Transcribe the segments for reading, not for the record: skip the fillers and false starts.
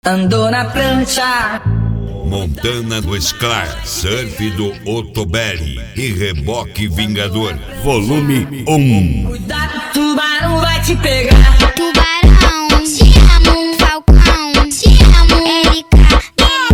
Andou na prancha. Montana do Sklar, surf do Otoberi e reboque Vingador, volume 1. Cuidado, tubarão vai te pegar. Tubarão, te amo, Falcão, te amo, Erika.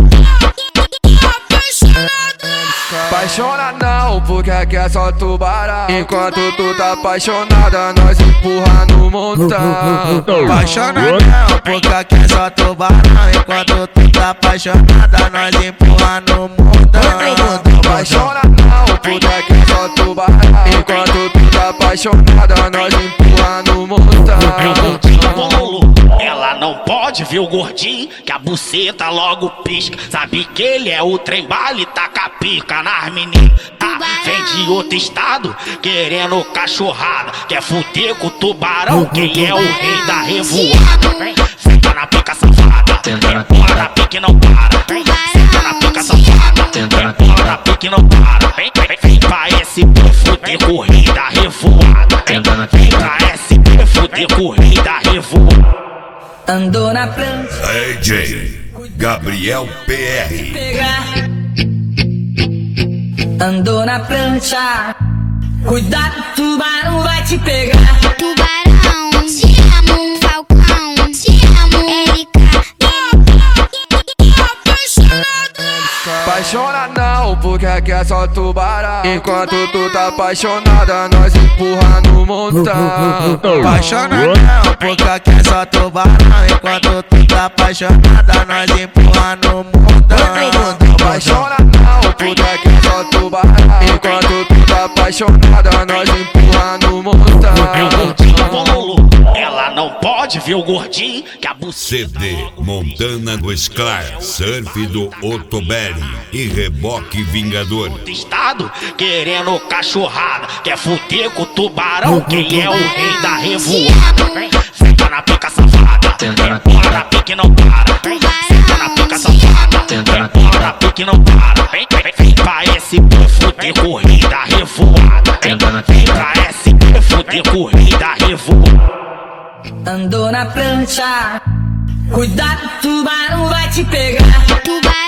Apaixona não, porque aqui é só tubarão. Enquanto tu tá apaixonada, nós empurra no montão. Apaixona não, porque aqui é só tubarão. Enquanto tu tá apaixonada, nós empurra no mundão. Apaixona não, porque aqui é só tubarão. Enquanto tu tá apaixonada, nós empurra no montão. Ela não pode ver o gordinho, que a buceta logo pisca. Sabe que ele é o trem bala e taca pica nas meninas. Vem de outro estado, querendo cachorrada. Quer fuder com o tubarão, quem é o rei da revoada. Senta na pica safada, empurra na pique não para. Senta na pica safada, empurra na pique não para. Vem pra SP fuder com o rei da revoada. Vem pra SP fuder com o rei da revoada. Andou na prancha. AJ Gabriel PR. Pegar. Andou na prancha. Cuidado, tubarão vai te pegar. Tubarão, te amo, Falcão, te amo, Erika. Apaixona não, porque aqui é só tubarão. Enquanto tu tá apaixonada, nós empurra no montão. Apaixona não, porque aqui é só tubarão. Enquanto tu tá apaixonada, nós empurra no mundão. Apaixona não, porque aqui é só tubarão. Enquanto tu tá apaixonada, nós empurra no montão. Ela não pode ver o gordinho, que a buceta CD Montana do Sklar, surf do Otoberi e reboque Vingador. do estado, querendo cachorrada. Quer fuder com o tubarão, quem é o rei da revoada. Senta na pica safada, empurra na pique não para. Senta na pica safada, empurra na pique não para. Vem pra SP fuder com o rei da revoada. Vem pra SP fuder com o rei da revoada. Andou na prancha. Cuidado, tubarão vai te pegar. Tubarão.